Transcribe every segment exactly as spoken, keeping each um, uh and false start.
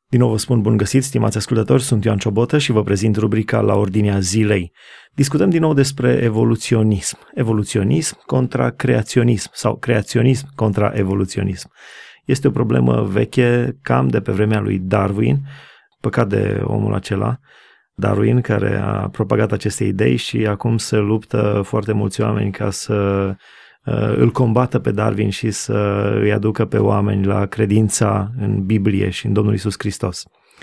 Din nou vă spun bun găsit, stimați ascultători, sunt Ioan Ciobotă și vă prezint rubrica La Ordinea Zilei. Discutăm din nou despre evoluționism. Evoluționism contra creaționism sau creaționism contra evoluționism. Este o problemă veche, cam de pe vremea lui Darwin, păcat de omul acela, Darwin, care a propagat aceste idei și acum se luptă foarte mulți oameni ca să uh, îl combată pe Darwin și să îi aducă pe oameni la credința în Biblie și în Domnul Iisus Hristos.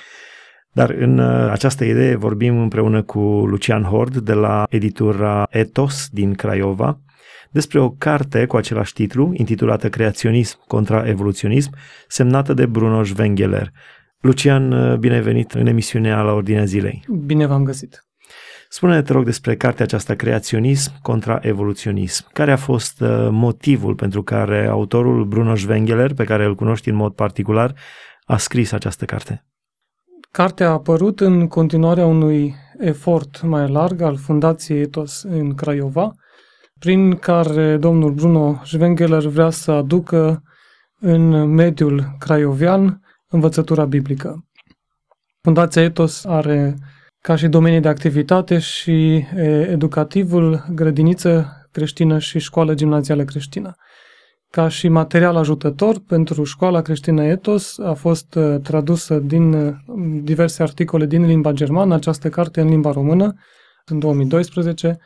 Dar în uh, această idee vorbim împreună cu Lucian Hord de la editura Ethos din Craiova despre o carte cu același titlu, intitulată Creaționism contra evoluționism, semnată de Bruno Schwengeler. Lucian, bine ai venit în emisiunea La Ordinea Zilei. Bine v-am găsit. Spune-ne, te rog, despre cartea aceasta, Creaționism contra evoluționism. Care a fost motivul pentru care autorul Bruno Schwengeler, pe care îl cunoști în mod particular, a scris această carte? Cartea a apărut în continuarea unui efort mai larg al Fundației Ethos în Craiova, prin care domnul Bruno Schwengeler vrea să aducă în mediul craiovean învățătura biblică. Fundația Ethos are ca și domenii de activitate și educativul, grădiniță creștină și școală gimnazială creștină. Ca și material ajutător pentru școala creștină Ethos a fost tradusă din diverse articole din limba germană, această carte în limba română, în două mii doisprezece,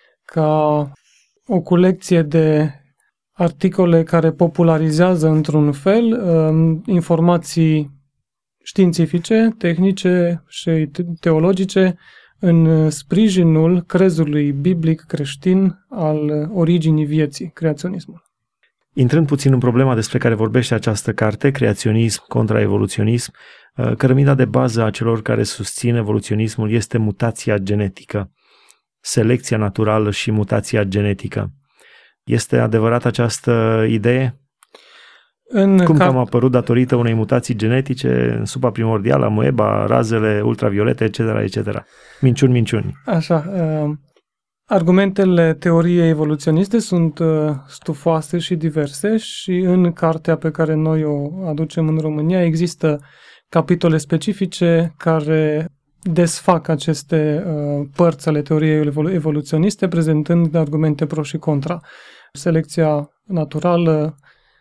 ca o colecție de articole care popularizează într-un fel informații științifice, tehnice și teologice în sprijinul crezului biblic creștin al originii vieții, creaționismul. Intrând puțin în problema despre care vorbește această carte, Creaționism contra evoluționism, cărămida de bază a celor care susțin evoluționismul este mutația genetică, selecția naturală și mutația genetică. Este adevărat această idee? În Cum car- că am apărut datorită unei mutații genetice în supa primordială, amoeba, razele ultraviolete, et cetera, et cetera. Minciuni, minciuni. Așa, uh, argumentele teoriei evoluționiste sunt uh, stufoase și diverse și în cartea pe care noi o aducem în România există capitole specifice care desfac aceste uh, părți ale teoriei evolu- evoluționiste, prezentând argumente pro și contra. Selecția naturală,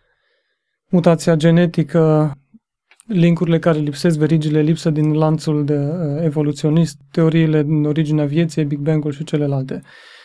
mutația genetică, linkurile care lipsesc, verigile lipsă din lanțul de uh, evoluționist, teoriile din originea vieții, Big Bang-ul și celelalte.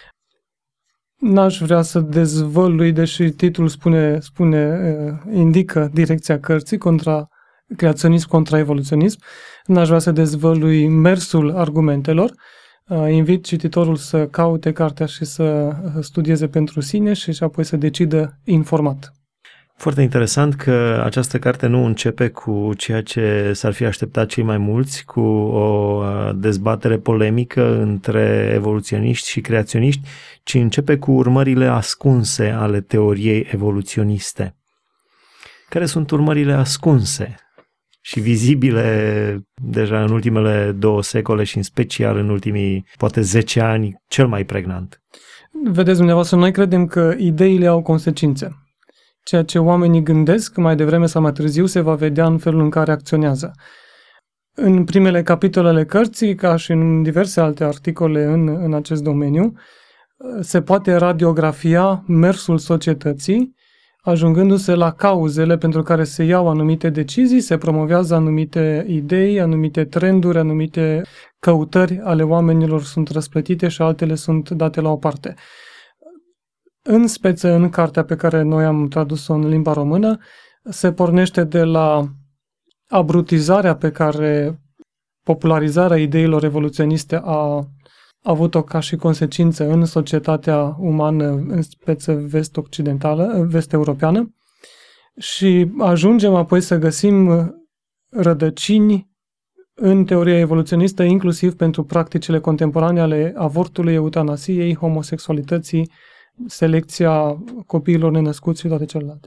N-aș vrea să dezvălui, deși titlul spune, spune uh, indică direcția cărții, contra creaționism contra evoluționism. N-aș vrea să dezvălui mersul argumentelor. Uh, invit cititorul să caute cartea și să studieze pentru sine și, și apoi să decidă informat. Foarte interesant că această carte nu începe cu ceea ce s-ar fi așteptat cei mai mulți, cu o dezbatere polemică între evoluționiști și creaționiști, ci începe cu urmările ascunse ale teoriei evoluționiste. Care sunt urmările ascunse și vizibile deja în ultimele două secole și în special în ultimii, poate zece ani, cel mai pregnant? Vedeți dumneavoastră, noi credem că ideile au consecințe. Ceea ce oamenii gândesc, mai devreme sau mai târziu, se va vedea în felul în care acționează. În primele capitole ale cărții, ca și în diverse alte articole în, în acest domeniu, se poate radiografia mersul societății, ajungându-se la cauzele pentru care se iau anumite decizii, se promovează anumite idei, anumite trenduri, anumite căutări ale oamenilor sunt răsplătite și altele sunt date la o parte. În speță, în cartea pe care noi am tradus-o în limba română, se pornește de la abrutizarea pe care popularizarea ideilor evoluționiste a avut-o ca și consecință în societatea umană, în speță vest-occidentală, vest-europeană, și ajungem apoi să găsim rădăcini în teoria evoluționistă, inclusiv pentru practicile contemporane ale avortului, eutanasiei, homosexualității, selecția copiilor nenăscuți și toate celelalte.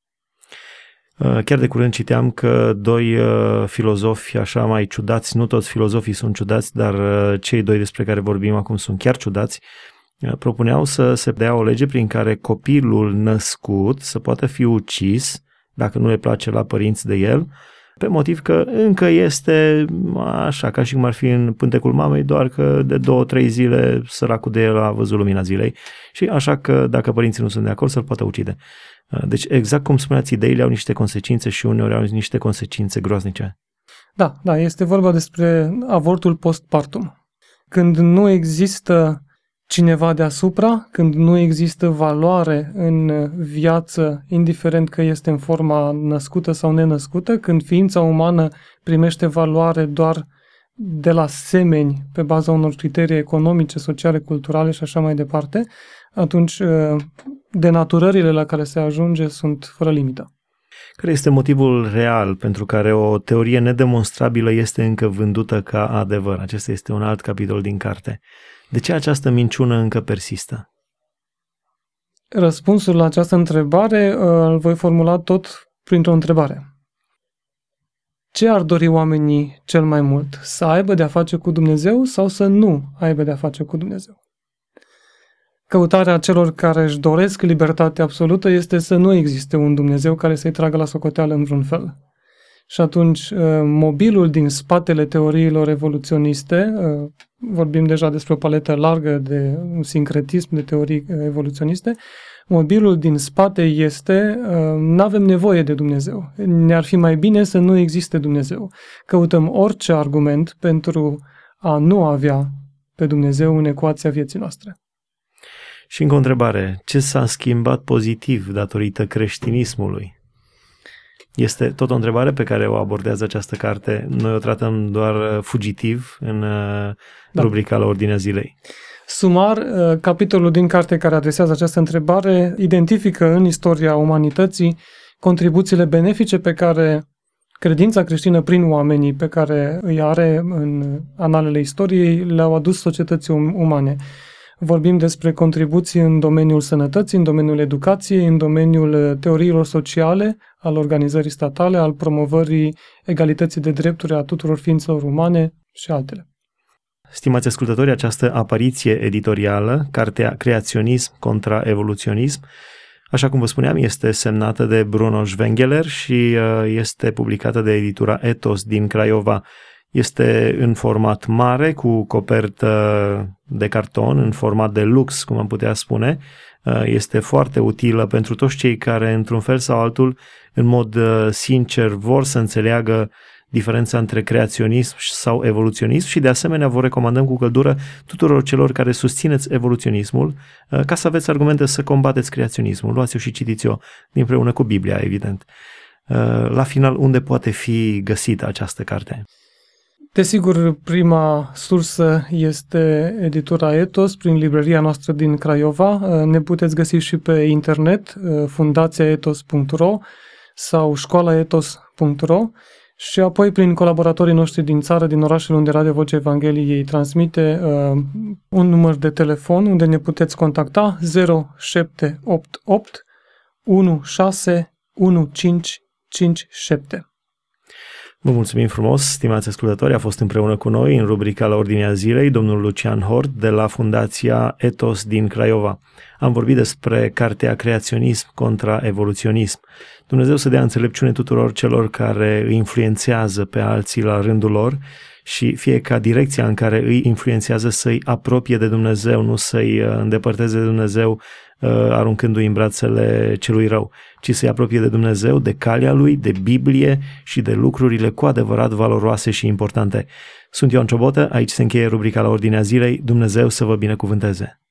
Chiar de curând citeam că doi filozofi așa mai ciudați, nu toți filozofii sunt ciudați, dar cei doi despre care vorbim acum sunt chiar ciudați, propuneau să se dea o lege prin care copilul născut să poată fi ucis, dacă nu le place la părinți de el, pe motiv că încă este așa, ca și cum ar fi în pântecul mamei, doar că de două, trei zile săracul de el a văzut lumina zilei și așa că dacă părinții nu sunt de acord să-l poată ucide. Deci exact cum spuneați, ideile au niște consecințe și uneori au niște consecințe groaznice. Da, da, este vorba despre avortul postpartum. Când nu există cineva deasupra, când nu există valoare în viață, indiferent că este în forma născută sau nenăscută, când ființa umană primește valoare doar de la semeni, pe baza unor criterii economice, sociale, culturale și așa mai departe, atunci denaturările la care se ajunge sunt fără limită. Care este motivul real pentru care o teorie nedemonstrabilă este încă vândută ca adevăr? Acesta este un alt capitol din carte. De ce această minciună încă persistă? Răspunsul la această întrebare îl voi formula tot printr-o întrebare. Ce ar dori oamenii cel mai mult? Să aibă de-a face cu Dumnezeu sau să nu aibă de-a face cu Dumnezeu? Căutarea celor care își doresc libertate absolută este să nu existe un Dumnezeu care să-i tragă la socoteală în vreun fel. Și atunci, mobilul din spatele teoriilor evoluționiste, vorbim deja despre o paletă largă de un sincretism de teorii evoluționiste, mobilul din spate este, nu avem nevoie de Dumnezeu. Ne-ar fi mai bine să nu existe Dumnezeu. Căutăm orice argument pentru a nu avea pe Dumnezeu în ecuația vieții noastre. Și încă o întrebare, ce s-a schimbat pozitiv datorită creștinismului? Este tot o întrebare pe care o abordează această carte. Noi o tratăm doar fugitiv în da. rubrica la ordinea zilei. Sumar, capitolul din carte care adresează această întrebare identifică în istoria umanității contribuțiile benefice pe care credința creștină prin oamenii pe care îi are în analele istoriei le-au adus societății umane. Vorbim despre contribuții în domeniul sănătății, în domeniul educației, în domeniul teoriilor sociale, al organizării statale, al promovării egalității de drepturi a tuturor ființelor umane și altele. Stimați ascultători, această apariție editorială, cartea Creaționism contra evoluționism, așa cum vă spuneam, este semnată de Bruno Schwengeler și este publicată de editura Ethos din Craiova. Este în format mare, cu copertă de carton, în format de lux, cum am putea spune. Este foarte utilă pentru toți cei care, într-un fel sau altul, în mod sincer, vor să înțeleagă diferența între creaționism sau evoluționism și, de asemenea, vă recomandăm cu căldură tuturor celor care susțineți evoluționismul, ca să aveți argumente să combateți creaționismul. Luați-o și citiți-o împreună cu Biblia, evident. La final, unde poate fi găsită această carte? Desigur, prima sursă este editura Ethos prin librăria noastră din Craiova. Ne puteți găsi și pe internet, fundația ethos punct ro sau școala ethos punct ro și apoi prin colaboratorii noștri din țară, din orașele unde Radio Vocea Evangheliei transmite, un număr de telefon unde ne puteți contacta zero șapte opt opt unu șase unu cinci cinci șapte. Vă mulțumim frumos, stimați ascultători, a fost împreună cu noi în rubrica La Ordinea Zilei domnul Lucian Hort de la Fundația Ethos din Craiova. Am vorbit despre cartea Creaționism contra evoluționism. Dumnezeu să dea înțelepciune tuturor celor care îi influențează pe alții la rândul lor și fie ca direcția în care îi influențează să-i apropie de Dumnezeu, nu să-i îndepărteze de Dumnezeu aruncându-i în brațele celui rău, ci să-i apropie de Dumnezeu, de calea Lui, de Biblie și de lucrurile cu adevărat valoroase și importante. Sunt Ioan Ciobotă, aici se încheie rubrica La Ordinea Zilei. Dumnezeu să vă binecuvânteze!